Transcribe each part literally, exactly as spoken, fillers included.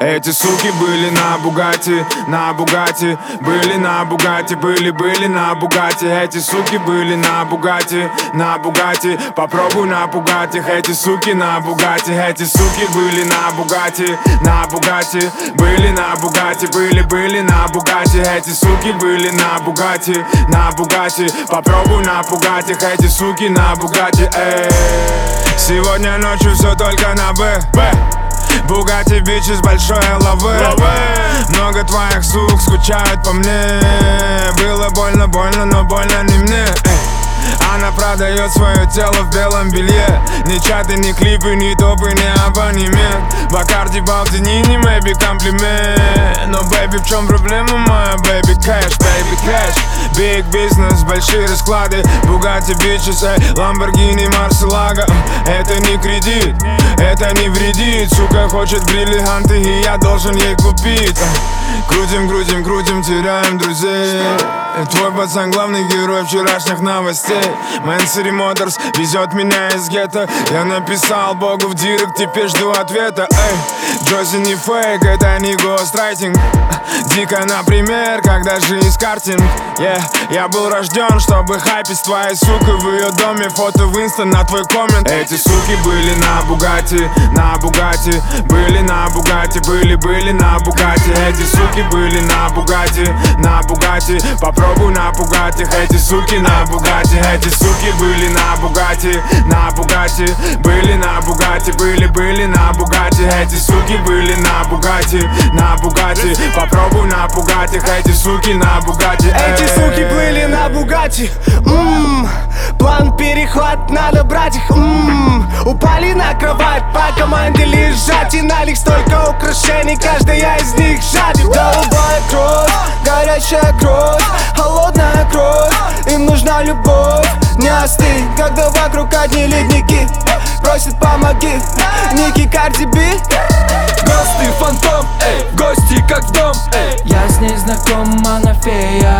Эти суки были на Бугатти, на Бугатти, были на Бугатти, были-были на Бугатти. Эти суки были на Бугатти, на Бугатти, попробуй напугать их. Эти суки на Бугатти, эти суки были на Бугатти, на Бугатти, были на Бугатти, были-были на Бугатти. Эти суки были на Бугатти, на Бугатти, попробуй напугать их. Эти суки на Бугатти, эй. Сегодня ночью все только на Б, Б. Бугатти, бичи с большой лавы. Много твоих сук скучают по мне. Было больно, больно, но больно не мне. Она продает свое тело в белом белье. Ни чаты, ни клипы, ни топы, ни абонемент. Бакарди, Балди, Нини, мэйби, комплимент. Но, бэйби, в чем проблема моя, бэйби? Кэш, бэйби, кэш. Биг бизнес, большие расклады. Бугатти, бичес, эй, Ламборгини, Марселага. Это не кредит, это не вредит. Сука хочет бриллианты, и я должен ей купить. Крутим, крутим, крутим, теряем друзей. Твой пацан главный герой вчерашних новостей. Мэнсери Моторс везет меня из гетто. Я написал Богу в директ, теперь жду ответа. Эй, Джози не фейк, это не гострайтинг. Дико, например, когда жизнь картинг. Yeah, я был рожден, чтобы хайпить с твоей сукой в ее доме. Фото в инста на твой коммент. Эти суки были на Бугатти, на Бугатти, были на Бугатти, были-были на Бугатти. Эти суки были на Бугатти, на Бугатти, попробуй напугать их. Эти суки на Бугатти, эти суки были на Бугатти, на Бугатти, были на Бугатти, были-были на Бугатти. Эти суки были на Бугатти, на Бугатти, попробуй напугать их. Эти суки на Бугатти. Эти суки были на Бугатти. Ммм, план перехват, надо брать их. Ммм, упали на кровать, по команде лежать. И на них столько украшений, каждая из них жадит. Голубая кровь, горячая кровь, холодная кровь. Им нужна любовь, не остынь, когда вокруг одни ледники. Просит помоги, Ники, Карди Би. Гости, фантом, эй, гости как в дом, эй. Я с ней знаком, она фея.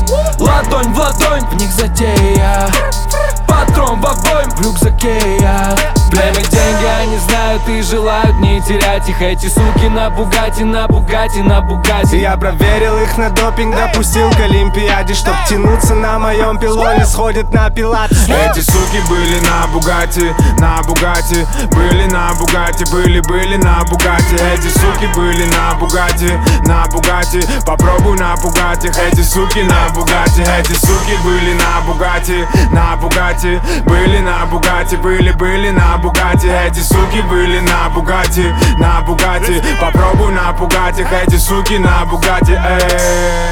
Ладонь в ладонь, в них затея. патрон в обоим, в рюкзаке я. Время, деньги, они знают и желают не терять их. Эти суки на Бугатти, на Бугатти, на Бугатти. Я проверил их на допинг, допустил к Олимпиаде. Чтоб тянуться на моем пилоне, сходят на пилатес. Эти суки были на Бугатти, на Бугатти, были на Бугатти, были-были на Бугатти. Эти суки были на Бугатти, на Бугатти, попробуй напугать их. Эти суки на Бугатти, эти суки были на Бугатти, на Бугатти, были на Бугатти, были-были на Бугатти. Эти суки были на Бугатти, на Бугатти, попробуй напугать их. Эти суки на Бугатти, эй.